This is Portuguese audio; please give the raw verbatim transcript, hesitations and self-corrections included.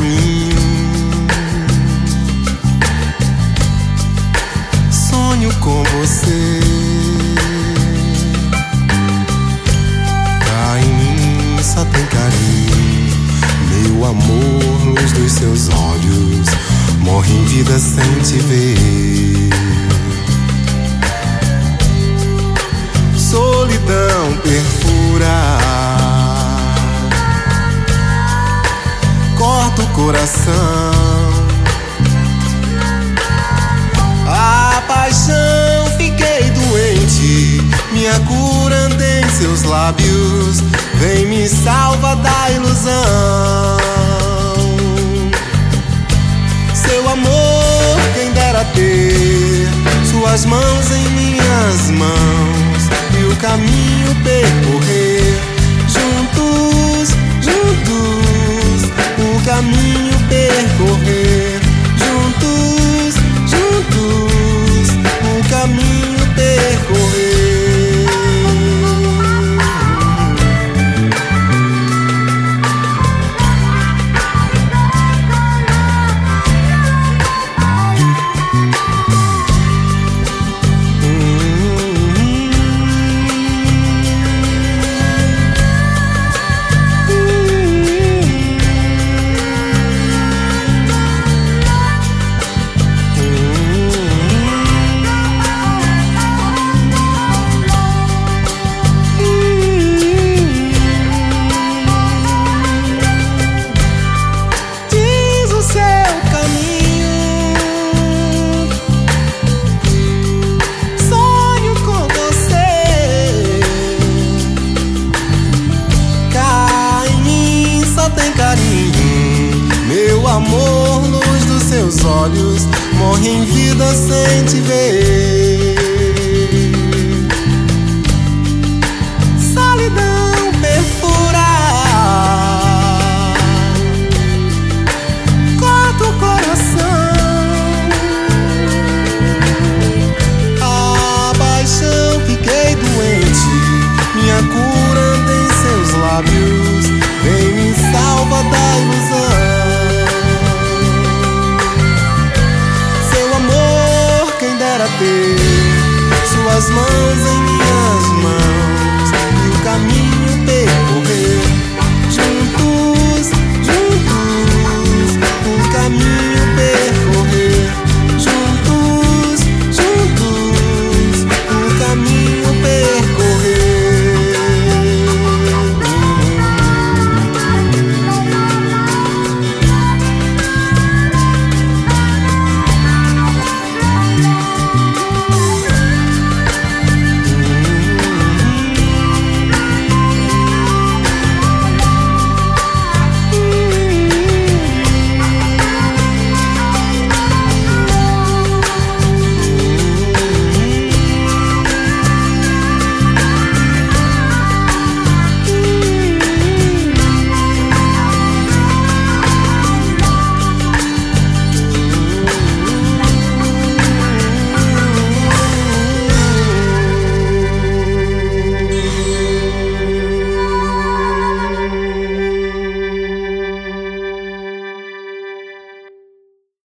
caminho. Sonho com você. Cá em mim só tem carinho. Meu amor, luz dos seus olhos, morre em vida sem te ver. Solidão perfura, corta o coração. A paixão, fiquei doente, minha cura anda em seus lábios. Vem me salva da ilusão. Seu amor, quem dera ter suas mãos em minhas mãos e o caminho percorrer. Juntos, juntos, o caminho percorrer. Juntos, juntos, o caminho percorrer. Meu amor, luz dos seus olhos, morre em vida sem te ver. Solidão perfura, corta o coração. A paixão, fiquei doente, minha cura anda em seus lábios. Vem me salva da ilusão. Ter suas mãos em minhas mãos e o caminho